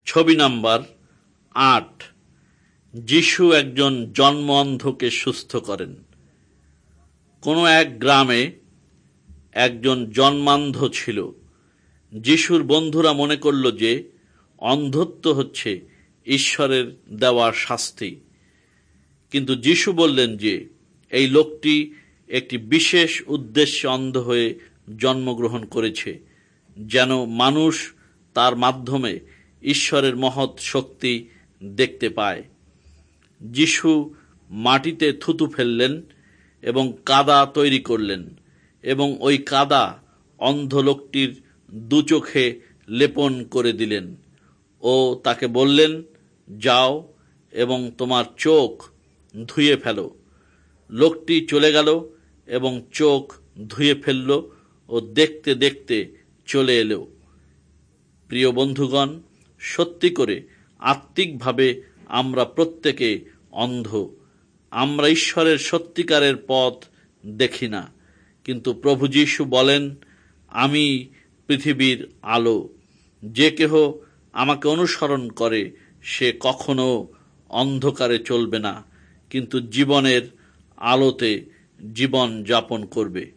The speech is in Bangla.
ছবি নাম্বার ৮। যিশু একজন জন্ম অন্ধকে সুস্থ করেন। কোনো এক গ্রামে একজন জন্মান্ধ ছিল। যিশুর বন্ধুরা মনে করল যে অন্ধত্ব হচ্ছে ঈশ্বরের দেওয়া শাস্তি। কিন্তু যিশু বললেন যে এই লোকটি একটি বিশেষ উদ্দেশ্যে অন্ধ হয়ে জন্মগ্রহণ করেছে, যেন মানুষ তার মাধ্যমে ঈশ্বরের মহৎ শক্তি দেখতে পায়। যিশু মাটিতে থুতু ফেললেন এবং কাদা তৈরি করলেন এবং ওই কাদা অন্ধ লোকটির দু চোখে লেপন করে দিলেন ও তাকে বললেন, যাও এবং তোমার চোখ ধুয়ে ফেলো। লোকটি চলে গেল এবং চোখ ধুয়ে ফেলল ও দেখতে দেখতে চলে এলো। প্রিয় বন্ধুগণ, সত্যি করে আত্মিকভাবে আমরা প্রত্যেকে অন্ধ। আমরা ঈশ্বরের সত্যিকারের পথ দেখি না, কিন্তু প্রভু যীশু বলেন, আমি পৃথিবীর আলো। যে কেহ আমাকে অনুসরণ করে সে কখনো অন্ধকারে চলবে না, কিন্তু জীবনের আলোতে জীবন যাপন করবে।